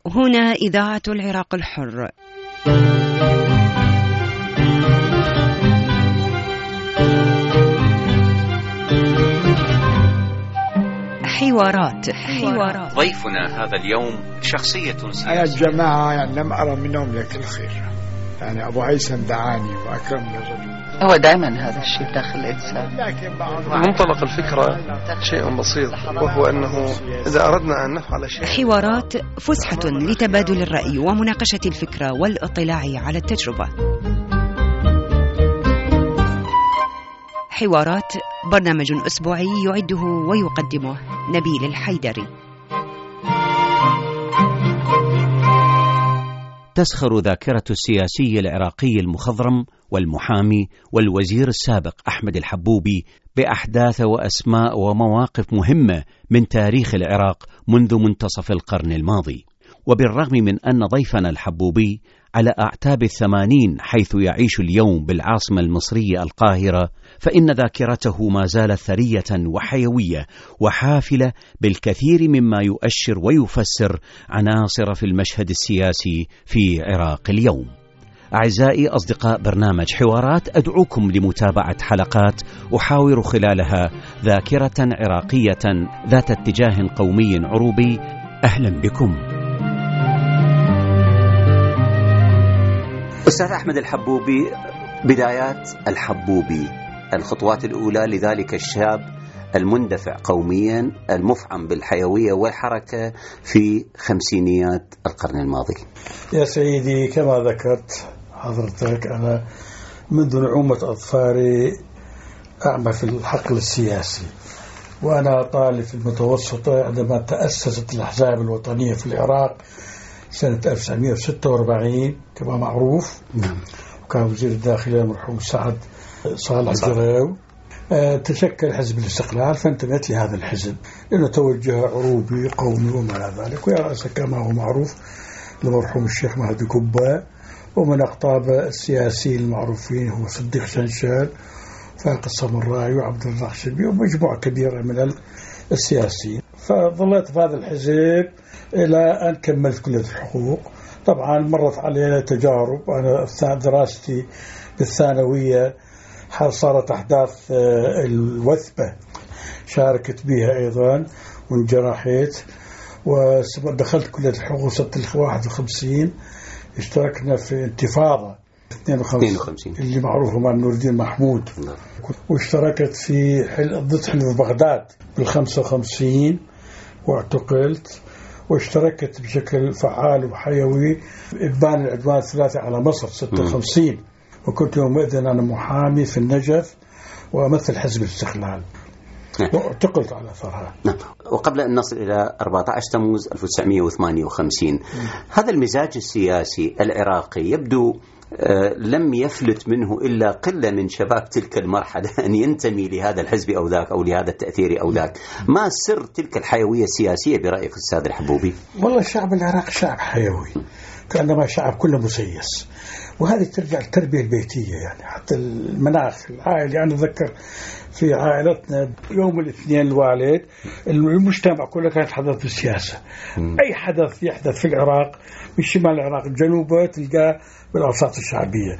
هنا إذاعة العراق الحر. حوارات. ضيفنا هذا اليوم شخصية سياسية. أنا الجماعة يعني لم أرى منهم لك الخير، يعني أبو هيثم دعاني وأكرمني رجل. هو دائما هذا الشيء داخل الإنسان. منطلق الفكرة شيء بسيط، وهو أنه إذا أردنا أن نفعل شيء. حوارات فسحة لتبادل الرأي ومناقشة الفكرة والاطلاع على التجربة. حوارات برنامج أسبوعي يعده ويقدمه نبيل الحيدري. تسخر ذاكرة السياسي العراقي المخضرم والمحامي والوزير السابق أحمد الحبوبي بأحداث وأسماء ومواقف مهمة من تاريخ العراق منذ منتصف القرن الماضي. وبالرغم من أن ضيفنا الحبوبي على أعتاب 80 حيث يعيش اليوم بالعاصمة المصرية القاهرة، فإن ذاكرته ما زالت ثرية وحيوية وحافلة بالكثير مما يؤشر ويفسر عناصر في المشهد السياسي في عراق اليوم. أعزائي أصدقاء برنامج حوارات، أدعوكم لمتابعة حلقات أحاور خلالها ذاكرة عراقية ذات اتجاه قومي عروبي. أهلا بكم. أستاذ أحمد الحبوبي، بدايات الحبوبي، الخطوات الأولى لذلك الشاب المندفع قوميا المفعم بالحيوية والحركة في خمسينيات القرن الماضي. يا سيدي، كما ذكرت حضرتك، أنا منذ نعومة أظفاري أعمل في الحقل السياسي، وأنا طالب في المتوسطة عندما تأسست الأحزاب الوطنية في العراق سنة 1946 كما معروف. وكان وزير الداخلية المرحوم سعد صالح الجراوي. تشكل حزب الاستقلال، فانتميت لهذا الحزب لأنه توجه عروبي قومي وما إلى ذلك، ويا رأسه كما هو معروف المرحوم الشيخ مهدي كبة، ومن أقطابه السياسيين المعروفين هو صديق شنشال، فاق السمراء وعبد الرخشبي ومجموعة كبيرة من السياسيين. فظلت في هذا الحزب إلى أن كملت كلية الحقوق. طبعا مرت علينا تجارب، أنا دراستي بالثانوية صارت أحداث الوثبة شاركت بها أيضا وانجرحت، ودخلت كلية الحقوق سنة 51. اشتركنا في انتفاضة 52 اللي معروفة مع نور الدين محمود، واشتركت في ضد حلف بغداد بال55 واعتقلت، واشتركت بشكل فعال وحيوي إبان العدوان الثلاثي على مصر 56. وكنت يومئذ أنا محامي في النجف وأمثل حزب الاستقلال، واعتقلت على أثرها. وقبل أن نصل إلى 14 تموز 1958 هذا المزاج السياسي العراقي يبدو لم يفلت منه إلا قلة من شباب تلك المرحلة أن ينتمي لهذا الحزب أو ذاك أو لهذا التأثير أو ذاك. ما سر تلك الحيوية السياسية برأيك أستاذ الحبوبي؟ والله الشعب العراقي شعب حيوي، كأنما شعب كله مسيس، وهذه ترجع للتربية البيتية. يعني حتى المناخ العائلي، أنا أتذكر في عائلتنا يوم الاثنين الوالد المجتمع كله كانت حدث السياسة. أي حدث يحدث في العراق من شمال العراق الجنوبي تلقاه بالأوساط الشعبية.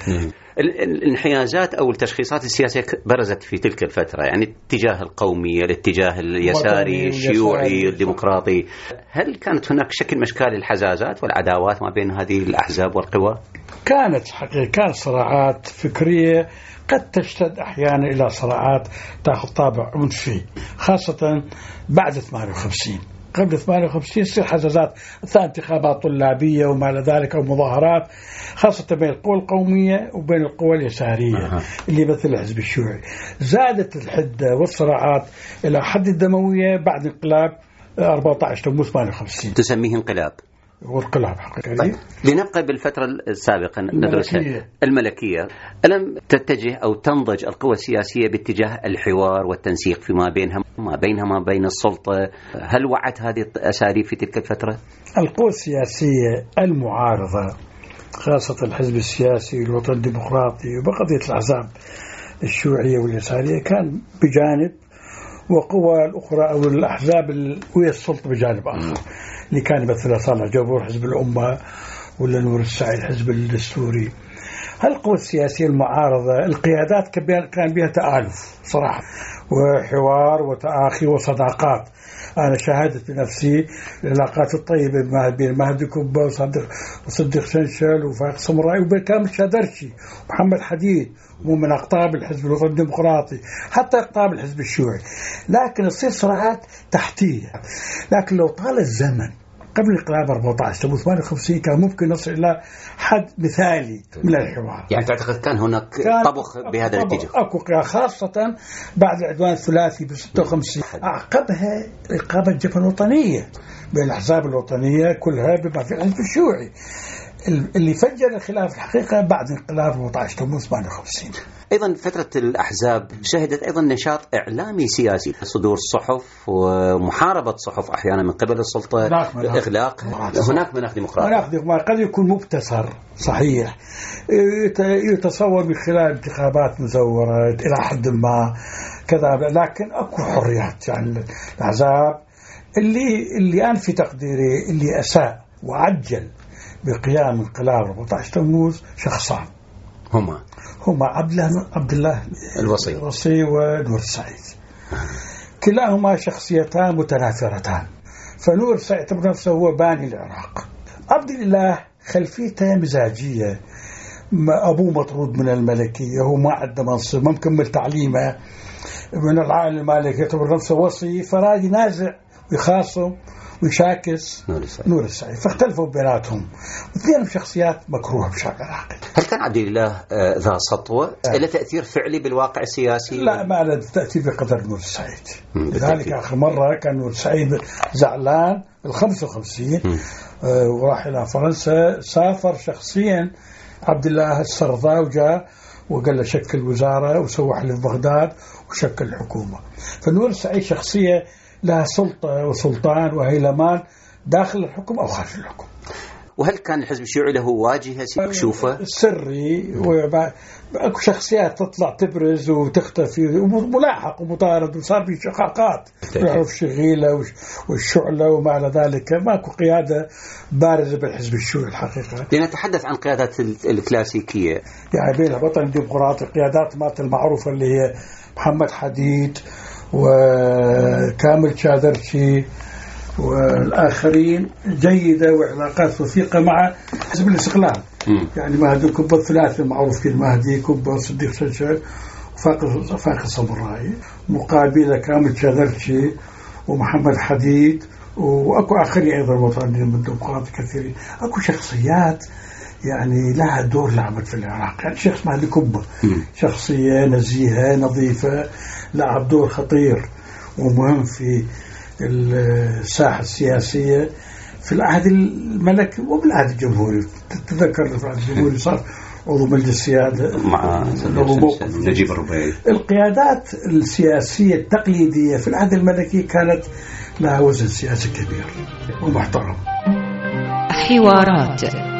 الانحيازات أو التشخيصات السياسية برزت في تلك الفترة، يعني اتجاه القومي، الاتجاه اليساري، الشيوعي، الديمقراطي. هل كانت هناك شكل من أشكال الحزازات والعداوات ما بين هذه الأحزاب والقوى؟ كانت حقيقة، كانت صراعات فكرية قد تشتد أحيانا إلى صراعات تأخذ طابع عنفي، خاصة بعد 58. قبل 58 يصير حزازات، انتخابات طلابية وما إلى ذلك، أو مظاهرات، خاصة بين القوى القومية وبين القوى اليسارية اللي مثل الحزب الشيوعي. زادت الحدة والصراعات إلى حد الدموية بعد انقلاب 14 تموز 58. تسميه انقلاب؟ والقلاب حقيقي. طيب. لنبقى بالفترة السابقة ندرسها الملكية. ألم تتجه أو تنضج القوى السياسية باتجاه الحوار والتنسيق فيما بينها ما بين السلطة؟ هل وعت هذه الأساليب في تلك الفترة؟ القوى السياسية المعارضة، خاصة الحزب السياسي الوطن الديمقراطي وبقية الأحزاب الشيوعية واليسارية، كان بجانب وقوى الأخرى أو الأحزاب ويا السلطة بجانب آخر، اللي كان مثل صالح جبور حزب الأمة ولا نور السعيد حزب الدستوري. هالقوى السياسية المعارضة القيادات كان بها تآلف صراحة وحوار وتآخي وصداقات. أنا شاهدت بنفسي العلاقات الطيبة بين مهدي كوبا وصديق شنشل وفايق سمراء وبين كامل شادرشي ومحمد حديد ومن أقطاب الحزب الوطني الديمقراطي حتى أقطاب الحزب الشيوعي. لكن تصير صراعات تحتية. لكن لو طال الزمن قبل انقلاب 14 أو 58 كان ممكن نصل إلى حد مثالي من الحوار. يعني تعتقد كان هناك طبخ بهذا الاتجاه؟ أكو خاصة بعد العدوان الثلاثي ب 56 أعقبها إقامة الجبهة الوطنية بين الأحزاب الوطنية كلها بما في الحزب الشيوعي اللي فجر الخلاف الحقيقة بعد انقلاب 14 تموز 58. أيضا فترة الأحزاب شهدت أيضا نشاط إعلامي سياسي، صدور صحف ومحاربة صحف أحيانا من قبل السلطة، إغلاق. هناك مناخ ديمقراطي قد يكون مبتسر صحيح، يتصور من خلال انتخابات مزورة إلى حد ما كذا، لكن أكو حريات. يعني الأحزاب اللي أنا في تقديري اللي أساء وعجل بقيام انقلاب 14 تموز شخصان هما عبد الله الوصي ونور السعيد. كلاهما شخصيتان متنافرتان. فنور السعيد يعتبر نفسه هو باني العراق. عبد الله خلفيته مزاجية، أبوه مطرود من الملكية، هو ما عنده منصب، ما مكمل تعليمه من العائلة المالكية، يعتبر نفسه وصي، فراد ينازع ويخاصم ويشاكس نور السعيد. فاختلفوا بيناتهم، واثنين شخصيات مكروهة بشكل عراقي. هل كان عبد الله ذا سطوة له تأثير فعلي بالواقع السياسي؟ لا، ما له تأثير بقدر نور السعيد. لذلك آخر مرة كان نور السعيد زعلان بال55 وراح إلى فرنسا، سافر شخصيا عبد الله السرضاء وجاء وقال له شكل وزارة وسوى حلف بغداد وشكل الحكومة. فنور السعيد شخصية لها سلطة وسلطان وهيلمان داخل الحكم أو خارج الحكم. وهل كان الحزب الشيوعي له واجهة مكشوفة سري؟ وأكو شخصيات تطلع تبرز وتختفي وملاحق ومطارد، وصار في شقاقات يعرف شغيلة والشعلة وما إلى ذلك. ماكو قيادة بارزة بالحزب الشيوعي الحقيقة. لنتحدث عن قيادات الكلاسيكية يعني بين الوطن الديمقراطي قيادات مات المعروفة اللي هي محمد حديد وكامل شادرشي والآخرين جيدة وعلاقات وثيقة مع حزب الاستقلال. يعني مهدي كوبا الثلاثي المعروف كده، مهدي كوبا صديق شنشل وفاقد سمراء، مقابلة كامل شادرشي ومحمد حديد، وأكو آخرين أيضا وطنيين الديمقراطي كثيرين. أكو شخصيات يعني لها دور لعبت في العراق. يعني شخص مهدي كوبا شخصية نزيهة نظيفة، لعب دور خطير ومهم في الساحة السياسية في العهد الملكي وبالعهد الجمهوري. تتذكر في العهد الجمهوري صار عضو مجلس السيادة مع نجيب الربيعي. القيادات السياسية التقليدية في العهد الملكي كانت لها وزن سياسي كبير ومحترم. حوارات.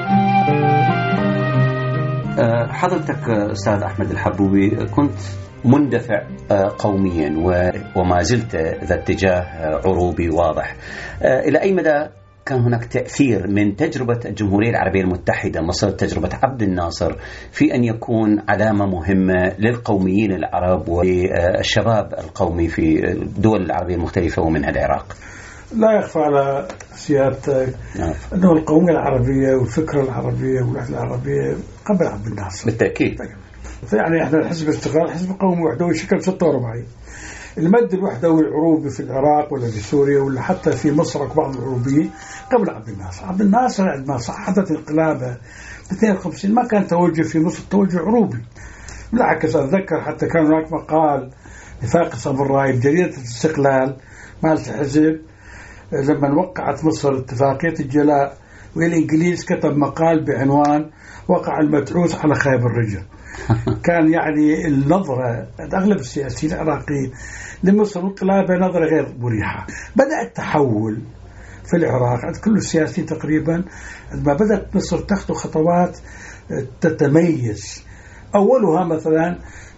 حضرتك أستاذ أحمد الحبوبي كنت مندفع قوميا وما زلت ذا اتجاه عروبي واضح. إلى أي مدى كان هناك تأثير من تجربة الجمهورية العربية المتحدة مصر، تجربة عبد الناصر، في أن يكون علامة مهمة للقوميين العرب والشباب القومي في الدول العربية المختلفة ومنها العراق؟ لا يخفى على سيادتك أنه القومية العربية والفكرة العربية والوحدة العربية قبل عبد الناصر بالتأكيد. يعني احنا الحزب الاستقلال حزب قومي وحدوي شكل 46. المد الوحدوي العروبي في العراق ولا في سوريا ولا حتى في مصر بعض العروبيين قبل عبد الناصر. عبد الناصر عندما صحتت انقلابه ب 52 ما كان توجه في مصر توجه عروبي، بالعكس. أتذكر حتى كان هناك مقال لفاقد سمراء بجريدة الاستقلال مالت الحزب لما وقعت مصر اتفاقية الجلاء والإنجليز، كتب مقال بعنوان وقع المتعوس على خيب الرجل. كان يعني النظرة أغلب السياسيين العراقيين لمصر انقلابها نظرة غير مريحة. بدأ التحول في العراق عند كل السياسيين تقريبا، عندما بدأت مصر تخطو خطوات تتميز. أولها مثلا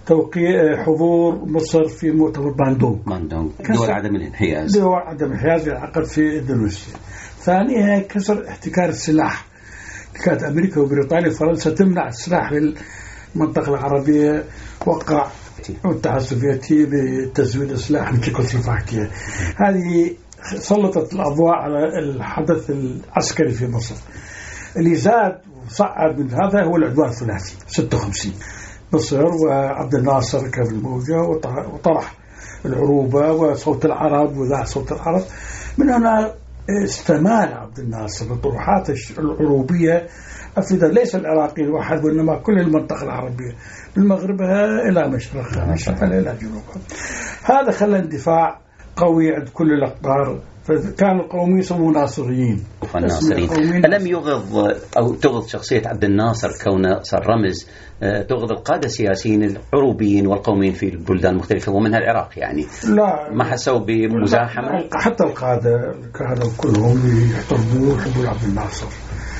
توقيع حضور مصر في مؤتمر باندونغ دول عدم الانحياز. دول عدم الانحياز عقد في اندونيسيا. ثانيها كسر احتكار السلاح. كانت أمريكا وبريطانيا وفرنسا تمنع السلاح للمنطقة العربية. وقع الاتحاد السوفيتي بتزويد السلاح من تشيكوسلوفاكيا. هذه سلطت الأضواء على الحدث العسكري في مصر. اللي زاد وصعد من هذا هو العدوان الثلاثي 56. مصر وعبد الناصر ركب الموجة وطرح العروبة وصوت العرب وذاع صوت العرب. من هنا استمال عبد الناصر الطروحات العروبية أفيدت ليس العراقي الواحد وإنما كل المنطقة العربية من مغربها إلى مشرقها من شمالها إلى جنوبها. هذا خلى اندفاع قوي عند كل الأقطار. فكان القوميين يسمون ناصريين. ألم يغض أو تغض شخصية عبد الناصر كونه صار رمز تغض القادة السياسيين العروبيين والقوميين في البلدان المختلفة ومنها العراق؟ يعني لا ما حسوا بمزاحمة؟ حتى القادة كانوا كلهم يحترمون حبول عبد الناصر.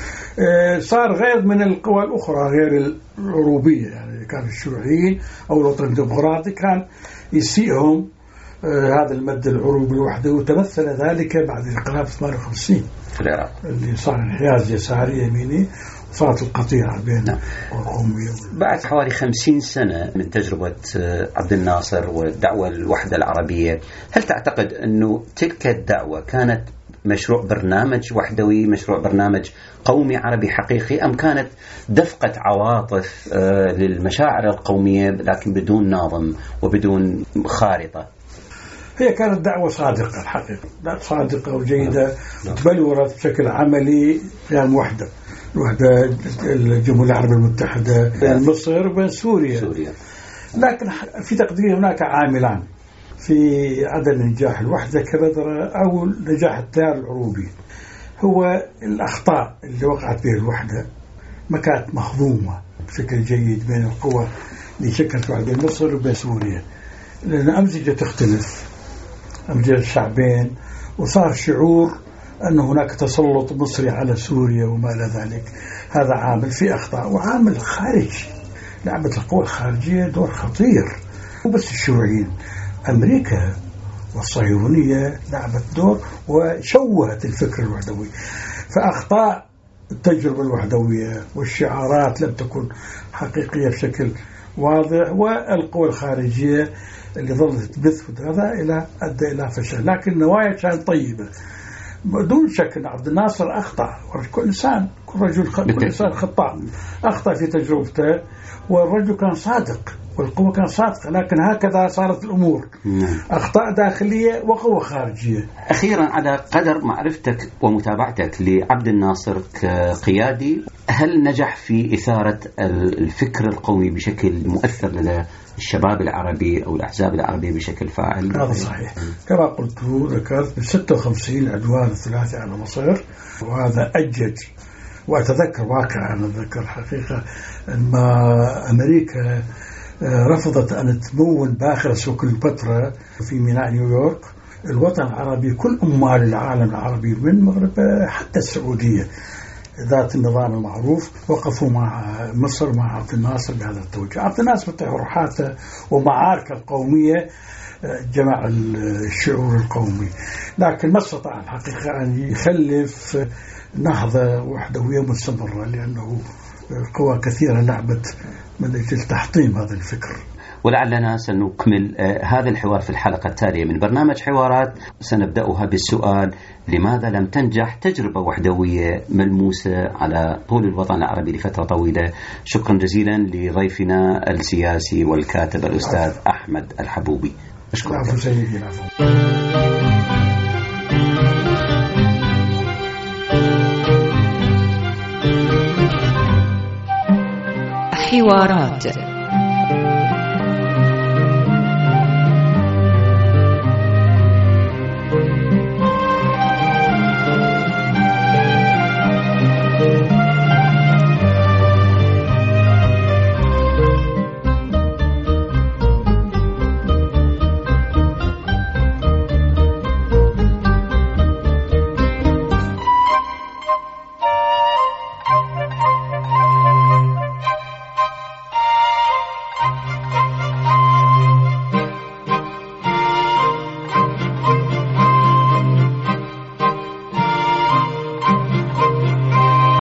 صار غير من القوى الأخرى غير العروبية، يعني كان الشيوعيين أو الوطن الديمقراطي كان يسيئهم هذا المد العروبي لوحده. وتمثل ذلك بعد انقلاب 58 في العراق اللي صار انحياز يساري يميني وصارت القطيعة بين القومية. بعد حوالي 50 سنة من تجربة عبد الناصر والدعوة الوحدة العربية، هل تعتقد أنه تلك الدعوة كانت مشروع برنامج وحدوي، مشروع برنامج قومي عربي حقيقي، أم كانت دفقة عواطف للمشاعر القومية لكن بدون ناظم وبدون خارطة؟ هي كانت دعوة صادقة الحقيقة، صادقة وجيدة تبلورت بشكل عملي قيام وحدة الجمهورية العربية المتحدة بين مصر وبين سوريا. لكن في تقديري هناك عاملان في عدم نجاح الوحدة كبذرة أو نجاح التيار العروبي. هو الأخطاء اللي وقعت بها الوحدة ما كانت مخضومة بشكل جيد بين القوى اللي شكلت بين مصر وبين سوريا، لأن أمزجة تختلف، أمزجة الشعبين، وصار شعور أن هناك تسلط مصري على سوريا وما إلى ذلك. هذا عامل في أخطاء. وعامل خارجي، لعبت القوى الخارجية دور خطير، وبس الشيوعيين، أمريكا والصهيونية لعبت دور وشوهت الفكر الوحدوي. فأخطاء التجربة الوحدوية والشعارات لم تكن حقيقية بشكل واضح، والقوى الخارجية اللي ظلت تبث هذا أدى إلى فشل. لكن النوايا كانت طيبة بدون شك. أن عبد الناصر أخطأ، كل إنسان كل إنسان خطأ، أخطأ في تجربته، والرجل كان صادق والقوة كانت صادقة. لكن هكذا صارت الأمور، أخطاء داخلية وقوة خارجية. أخيرا، على قدر معرفتك ومتابعتك لعبد الناصر كقيادي، هل نجح في إثارة الفكر القومي بشكل مؤثر لدى الشباب العربي أو الأحزاب العربية بشكل فاعل؟ هذا صحيح. كما قلت ذكرت 56 العدوان الثلاثي على مصر، وهذا أجج. وأتذكر واقعا، أنا أتذكر الحقيقة أن أمريكا رفضت أن تمول باخرة سوق كليوباترا في ميناء نيويورك. الوطن العربي كل أموال العالم العربي من المغرب حتى السعودية ذات النظام المعروف وقفوا مع مصر مع عبد الناصر بهذا التوجه. عبد الناصر بتحرحاته ومعاركه القومية جمع الشعور القومي، لكن ما استطاع الحقيقة أن يخلف نهضة وحدوية مستمرة، لأنه قوى كثيرة لعبت من أجل تحطيم هذا الفكر. ولعلنا سنكمل هذا الحوار في الحلقة التالية من برنامج حوارات، سنبدأها بالسؤال: لماذا لم تنجح تجربة وحدوية ملموسة على طول الوطن العربي لفترة طويلة؟ شكرا جزيلا لضيفنا السياسي والكاتب الأستاذ أحمد الحبوبي. أشكرك. حوارات